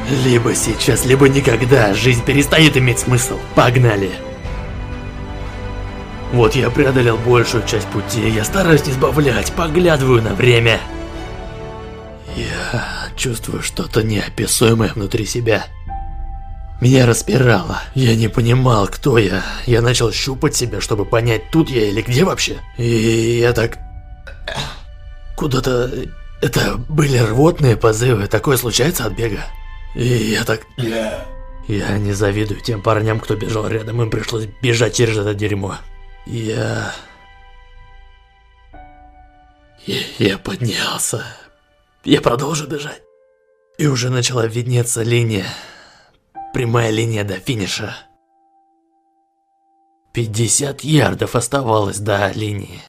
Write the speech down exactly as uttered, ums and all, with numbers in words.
Либо сейчас, либо никогда. Жизнь перестает иметь смысл. Погнали. Вот я преодолел большую часть пути. Я стараюсь не сбавлять, поглядываю на время. Я чувствую что-то неописуемое внутри себя. Меня распирало. Я не понимал, кто я. Я начал щупать себя, чтобы понять, тут я или где вообще. И я так... Куда-то... Это были рвотные позывы. Такое случается от бега. И я так... Я не завидую тем парням, кто бежал рядом. Им пришлось бежать через это дерьмо. Я... Я, я поднялся. Я продолжу бежать. И уже начала виднеться линия. Прямая линия до финиша. пятьдесят ярдов оставалось до линии.